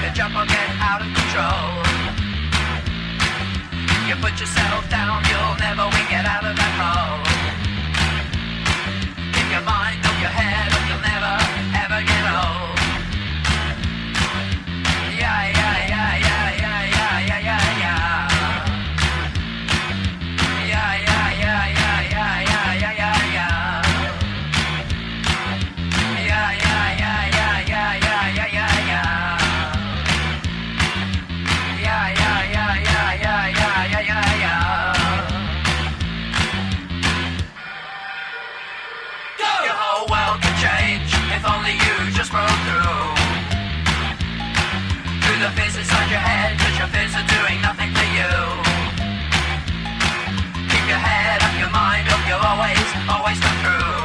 you jump or get out of control. You put yourself down, you'll never win, get out of that hole. Keep your mind off your head, or you'll never, ever get old. Yeah, yeah, yeah, yeah, yeah, yeah, yeah, yeah, yeah. Yeah, yeah, yeah, yeah, yeah, yeah, yeah, yeah, yeah. Yeah, yeah, yeah, yeah, yeah, yeah, yeah, yeah, yeah. Yeah, yeah, yeah, yeah, yeah, yeah, yeah, yeah, yeah. Your whole world could change if only you just broke through. Through the fears inside your head, but your fears are doing nothing for you. Keep your head up, your mind up, you'll always, always come through.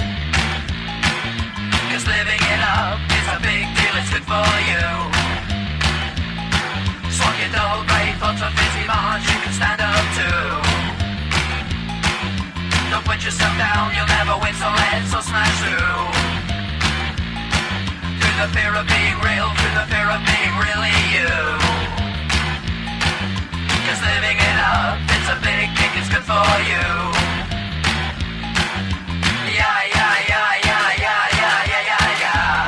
'Cause living it up is a big deal, it's good for you. Swap your dull grey thoughts of busy minds you can stand up to. Don't put yourself down, you'll never win, so let's all smash through. Through the fear of being real, through the fear of being really you. 'Cause living it up, it's a big kick, it's good for you. Yeah, yeah, yeah, yeah, yeah, yeah, yeah, yeah, yeah.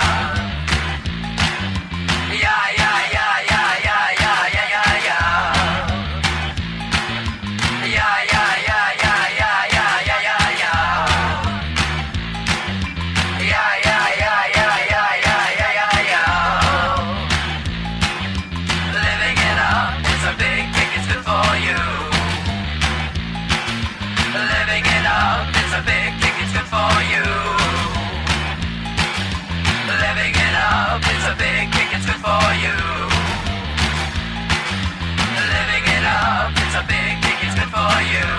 Yeah, yeah, yeah, yeah, yeah, yeah, yeah, yeah, yeah. Yeah, yeah, yeah, yeah, yeah, yeah, yeah, yeah, yeah. Yeah, yeah, yeah, yeah, yeah, yeah, yeah, yeah, yeah. Living it up, it's a big kick, it's good for you. Living it up, it's a big kick, it's good for you. Living it up, it's a big kick, it's good for you. Living it up, it's a big kick, it's good for you.